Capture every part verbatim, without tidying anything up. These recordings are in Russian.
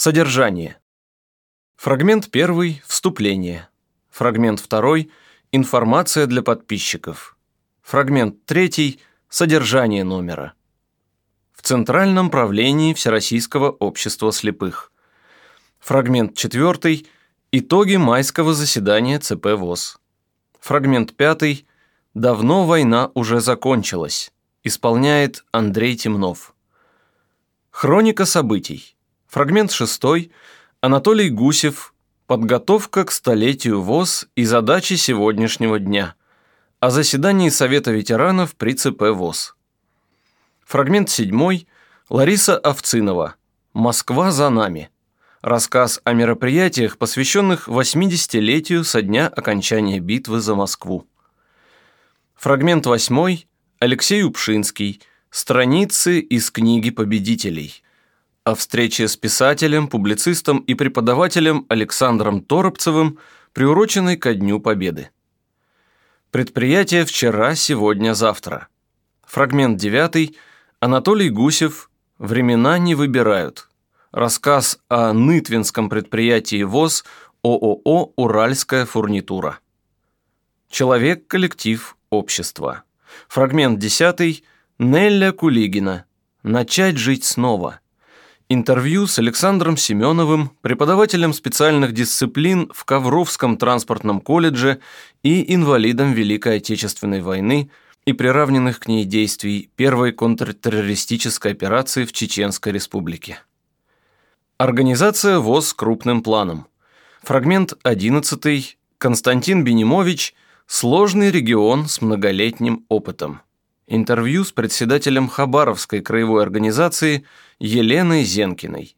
Содержание. Фрагмент первый – вступление. Фрагмент второй – информация для подписчиков. Фрагмент третий – содержание номера. В Центральном правлении Всероссийского общества слепых. Фрагмент четвертый – итоги майского заседания ЦП ВОС. Фрагмент пятый – давно война уже закончилась. Исполняет Андрей Темнов. Хроника событий. Фрагмент шестой – Анатолий Гусев. Подготовка к столетию ВОС и задачи сегодняшнего дня. О заседании Совета ветеранов при ЦП ВОС. Фрагмент седьмой – Лариса Овцинова. «Москва за нами». Рассказ о мероприятиях, посвященных восьмидесятилетию со дня окончания битвы за Москву. Фрагмент восьмой – Алексей Упшинский. Страницы из книги победителей. О встрече с писателем, публицистом и преподавателем Александром Торопцевым, приуроченной ко Дню Победы. Предприятие «Вчера, сегодня, завтра». Фрагмент девятый – Анатолий Гусев. «Времена не выбирают». Рассказ о нытвенском предприятии ВОС ООО «Уральская фурнитура». Человек, коллектив, общество. Фрагмент десятый – Нелля Кулигина. «Начать жить снова». Интервью с Александром Семеновым, преподавателем специальных дисциплин в Ковровском транспортном колледже и инвалидом Великой Отечественной войны и приравненных к ней действий первой контртеррористической операции в Чеченской Республике. Организация ВОС крупным планом. Фрагмент одиннадцатый. Константин Бенимович. Сложный регион с многолетним опытом. Интервью с председателем Хабаровской краевой организации Еленой Зенкиной.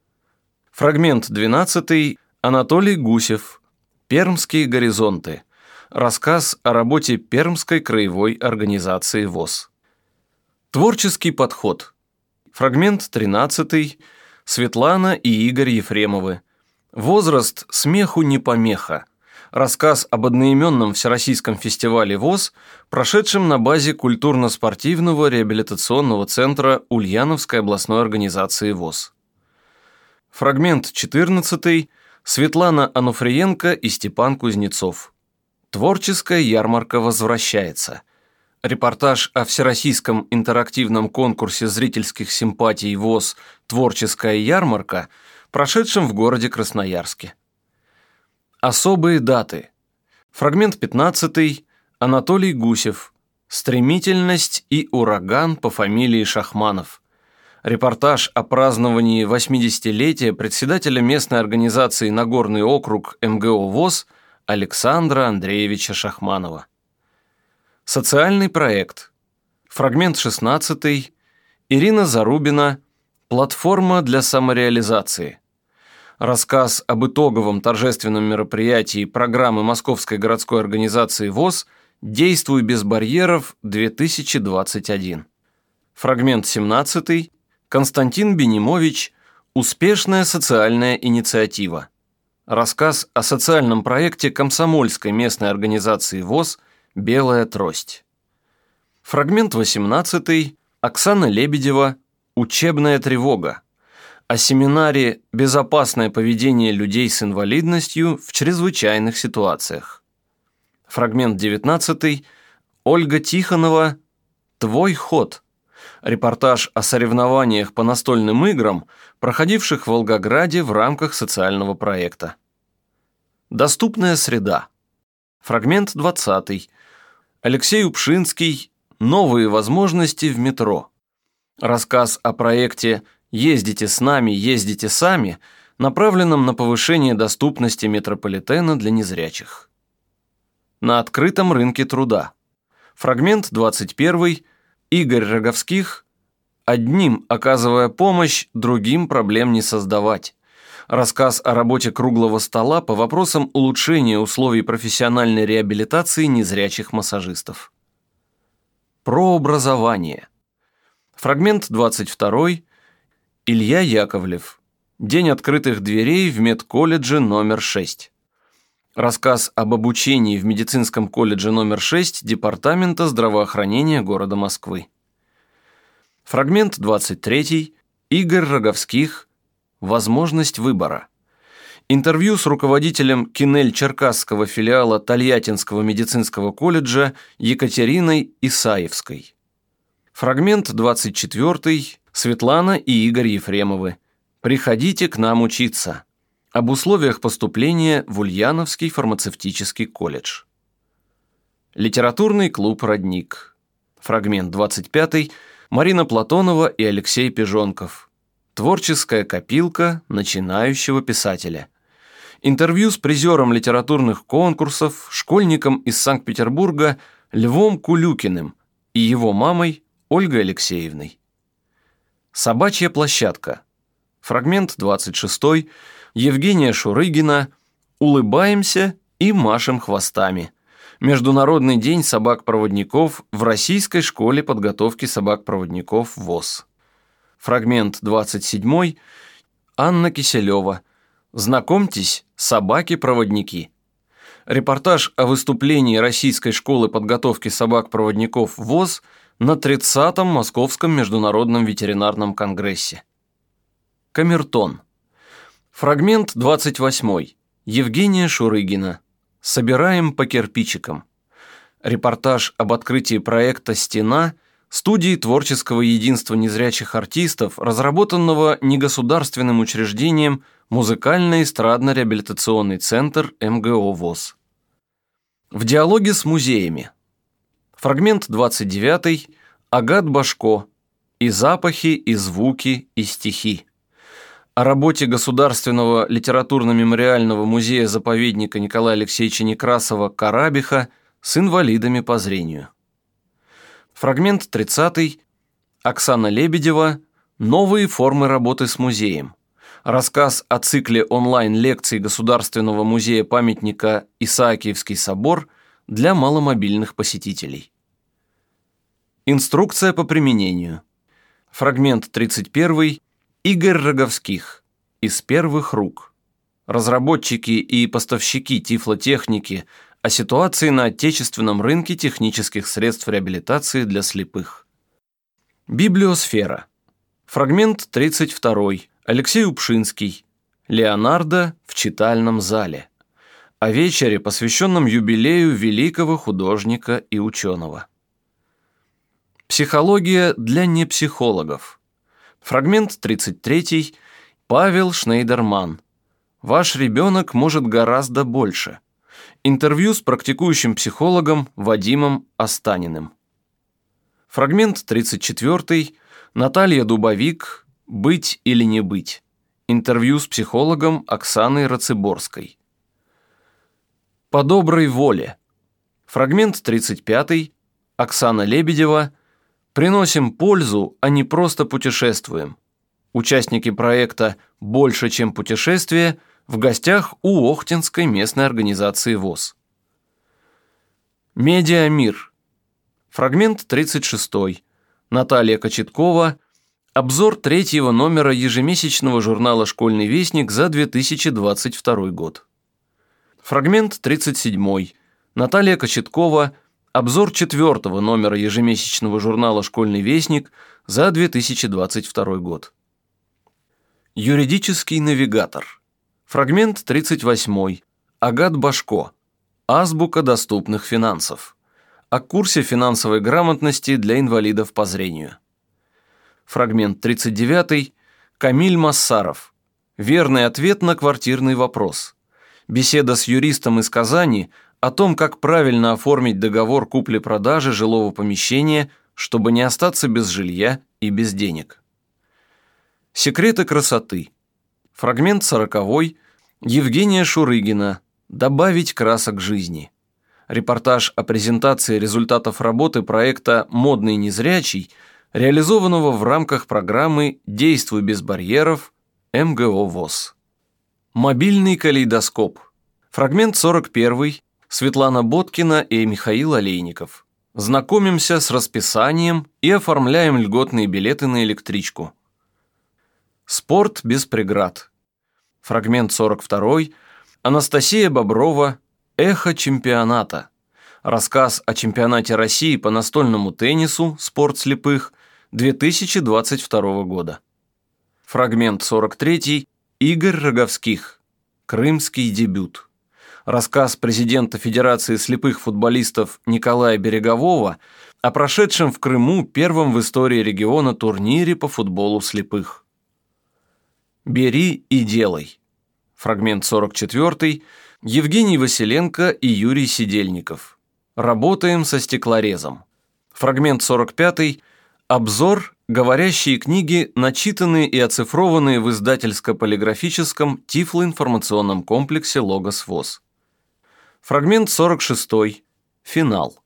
Фрагмент двенадцатый. Анатолий Гусев. Пермские горизонты. Рассказ о работе Пермской краевой организации ВОС. Творческий подход. Фрагмент тринадцатый. Светлана и Игорь Ефремовы. Возраст смеху не помеха. Рассказ об одноименном всероссийском фестивале ВОС, прошедшем на базе культурно-спортивного реабилитационного центра Ульяновской областной организации ВОС. Фрагмент четырнадцатый. Светлана Ануфриенко и Степан Кузнецов. Творческая ярмарка возвращается. Репортаж о всероссийском интерактивном конкурсе зрительских симпатий ВОС «Творческая ярмарка», прошедшем в городе Красноярске. Особые даты. Фрагмент пятнадцатый. Анатолий Гусев. Стремительность и ураган по фамилии Шахманов. Репортаж о праздновании восьмидесятилетия председателя местной организации Нагорный округ МГО ВОС Александра Андреевича Шахманова. Социальный проект. Фрагмент шестнадцатый. Ирина Зарубина. Платформа для самореализации. Рассказ об итоговом торжественном мероприятии программы Московской городской организации ВОС «Действуй без барьеров-две тысячи двадцать один». Фрагмент семнадцатый. Константин Бенимович. Успешная социальная инициатива. Рассказ о социальном проекте комсомольской местной организации ВОС «Белая трость». Фрагмент восемнадцатый. Оксана Лебедева. Учебная тревога. О семинаре «Безопасное поведение людей с инвалидностью в чрезвычайных ситуациях». Фрагмент девятнадцатый. Ольга Тихонова. «Твой ход». Репортаж о соревнованиях по настольным играм, проходивших в Волгограде в рамках социального проекта. Доступная среда. Фрагмент двадцатый. Алексей Упшинский. Новые возможности в метро. Рассказ о проекте «Ездите с нами, ездите сами», направленном на повышение доступности метрополитена для незрячих. На открытом рынке труда. Фрагмент двадцать первый. Игорь Роговских. «Одним оказывая помощь, другим проблем не создавать». Рассказ о работе круглого стола по вопросам улучшения условий профессиональной реабилитации незрячих массажистов. Про образование. Фрагмент двадцать второй. Илья Яковлев. День открытых дверей в медколледже номер шесть. Рассказ об обучении в медицинском колледже номер шесть Департамента здравоохранения города Москвы. Фрагмент двадцать третий. Игорь Роговских. Возможность выбора. Интервью с руководителем Кинель-Черкасского филиала Тольяттинского медицинского колледжа Екатериной Исаевской. Фрагмент двадцать четвёртый. Светлана и Игорь Ефремовы. Приходите к нам учиться. Об условиях поступления в Ульяновский фармацевтический колледж. Литературный клуб «Родник». Фрагмент двадцать пятый. Марина Платонова и Алексей Пижонков. Творческая копилка начинающего писателя. Интервью с призером литературных конкурсов, школьником из Санкт-Петербурга Львом Кулюкиным и его мамой Ольгой Алексеевной. Собачья площадка. Фрагмент двадцать шестой. Евгения Шурыгина. Улыбаемся и машем хвостами. Международный день собак-проводников в Российской школе подготовки собак-проводников ВОС. Фрагмент двадцать седьмой. Анна Киселева. Знакомьтесь, собаки-проводники. Репортаж о выступлении Российской школы подготовки собак-проводников ВОС на тридцатом Московском международном ветеринарном конгрессе. Камертон. Фрагмент двадцать восьмой. Евгения Шурыгина. Собираем по кирпичикам. Репортаж об открытии проекта «Стена» студии творческого единства незрячих артистов, разработанного негосударственным учреждением Музыкально-эстрадно-реабилитационный центр эм гэ о ВОС. В диалоге с музеями. Фрагмент двадцать девятый. Агат Башко. И запахи, и звуки, и стихи. О работе Государственного литературно-мемориального музея-заповедника Николая Алексеевича Некрасова «Карабиха» с инвалидами по зрению. Фрагмент тридцатый. Оксана Лебедева. Новые формы работы с музеем. Рассказ о цикле онлайн-лекций Государственного музея-памятника «Исаакиевский собор» для маломобильных посетителей. Инструкция по применению. Фрагмент тридцать первый. Игорь Роговских. Из первых рук. Разработчики и поставщики тифлотехники о ситуации на отечественном рынке технических средств реабилитации для слепых. Библиосфера. Фрагмент тридцать второй. Алексей Упшинский. Леонардо в читальном зале. О вечере, посвященном юбилею великого художника и ученого. Психология для непсихологов. Фрагмент тридцать третий. Павел Шнейдерман. Ваш ребенок может гораздо больше. Интервью с практикующим психологом Вадимом Останиным. Фрагмент тридцать четвертый. Наталья Дубовик. «Быть или не быть». Интервью с психологом Оксаной Рациборской. По доброй воле. Фрагмент тридцать пятый. Оксана Лебедева. «Приносим пользу, а не просто путешествуем». Участники проекта «Больше, чем путешествие» в гостях у Охтинской местной организации ВОС. Медиамир. Фрагмент тридцать шестой. Наталья Кочеткова. Обзор третьего номера ежемесячного журнала «Школьный вестник» за две тысячи двадцать второй год. Фрагмент тридцать седьмой. Наталья Кочеткова. Обзор четвертого номера ежемесячного журнала «Школьный вестник» за две тысячи двадцать второй год. Юридический навигатор. Фрагмент тридцать восьмой. Агат Башко. Азбука доступных финансов. О курсе финансовой грамотности для инвалидов по зрению. Фрагмент тридцать девятый. Камиль Массаров. Верный ответ на квартирный вопрос. Беседа с юристом из Казани о том, как правильно оформить договор купли-продажи жилого помещения, чтобы не остаться без жилья и без денег. Секреты красоты. Фрагмент сороковой. Евгения Шурыгина. Добавить красок жизни. Репортаж о презентации результатов работы проекта «Модный незрячий», реализованного в рамках программы «Действуй без барьеров» эм гэ о ВОС. Мобильный калейдоскоп. Фрагмент сорок первый. Светлана Боткина и Михаил Олейников. Знакомимся с расписанием и оформляем льготные билеты на электричку. Спорт без преград. Фрагмент сорок второй. Анастасия Боброва. Эхо чемпионата. Рассказ о чемпионате России по настольному теннису «Спорт слепых» две тысячи двадцать второго года. Фрагмент сорок третий. Игорь Роговских. Крымский дебют. Рассказ президента Федерации слепых футболистов Николая Берегового о прошедшем в Крыму первом в истории региона турнире по футболу слепых. «Бери и делай». Фрагмент сорок четвёртый. Евгений Василенко и Юрий Сидельников. «Работаем со стеклорезом». Фрагмент сорок пятый. Обзор «Говорящие книги, начитанные и оцифрованные в издательско-полиграфическом тифлоинформационном комплексе «Логос ВОС». Фрагмент сорок шестой. Финал.